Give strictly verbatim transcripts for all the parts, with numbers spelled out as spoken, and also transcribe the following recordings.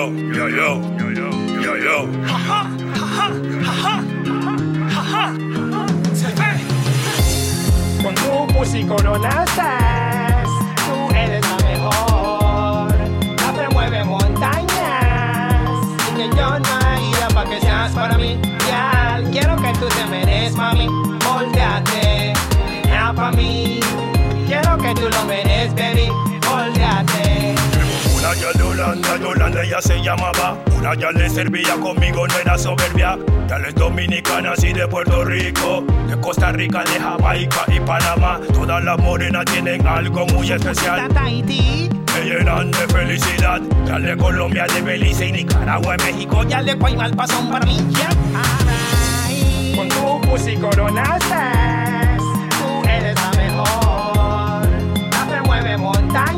yo, yo, yo, yo, yo, yo, yo. Jaja, jaja, jaja, jaja. Se ve. Con tu pussy coronaste, tú eres la mejor. La que mueve montañas y que yo no haría pa' que seas para mí. Ya quiero que tú te mereces, mami. Volteate, ya pa' mí. Quiero que tú lo mereces, baby. Volteate. Una ya de Holanda, Yolanda ella se llamaba. Una ya le servía conmigo, no era soberbia. Ya les dominicanas y de Puerto Rico, de Costa Rica, de Jamaica y Panamá. Todas las morenas tienen algo muy especial. Tahití, Me llenan de felicidad. Ya de Colombia, de Belice y Nicaragua, y México. ya le pongo al pasón para mí. Yeah. Ay. Con tu pussy coronaste, tú eres la mejor. La que mueve montañas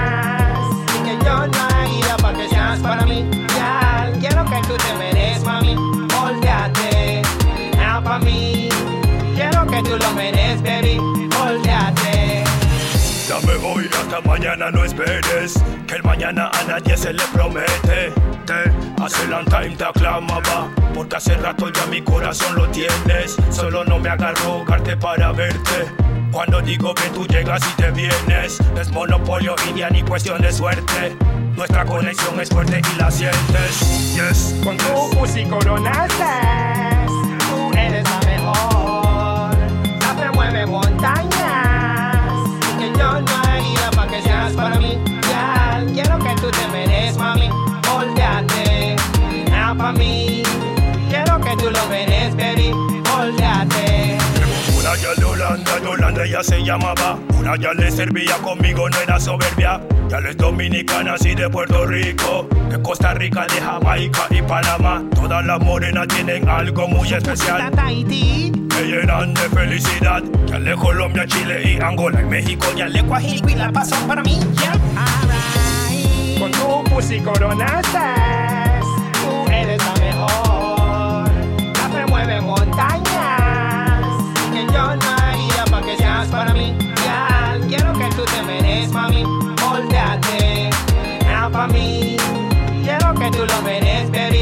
y que yo no haría pa' que seas para mí. Ya quiero que tú te mereces, mami. Volteate, ya pa' mí. Quiero que tú lo mereces, baby. Volteate. Ya me voy, hasta mañana no esperes, que el mañana a nadie se le promete. Te hace long time te aclamaba, porque hace rato ya mi corazón lo tienes. Solo no me hagas rogarte para verte. Cuando digo que tú llegas y te vienes, no es monopolio y ni cuestión de suerte. Nuestra conexión es fuerte y la sientes. Yes, Con tu pussy coronaste, tú eres la mejor. La que mueve montañas y que yo no haría pa' que seas para mí. Ya quiero que tú te mereces, mami. Volteate, ya pa' mí. Quiero que tú lo mereces, baby. Volteate. una ya de Holanda, Yolanda ella se llamaba. Una ya le servía conmigo, no era soberbia. Ya les dominicanas y de Puerto Rico, de Costa Rica, de Jamaica y Panamá. Todas las morenas tienen algo muy especial. Tahití, Me llenan de felicidad. Ya de Colombia, Chile y Angola y México. Ya le Guajirico y la pasón para mí. Yeah. Alright. Con tu pussy coronaste, tú eres la mejor. La que mueve montañas y que yo no haría pa' que seas para mí. Ya quiero que tú te mereces, mami. Volteate, ya pa' mí. Quiero que tú lo mereces, baby.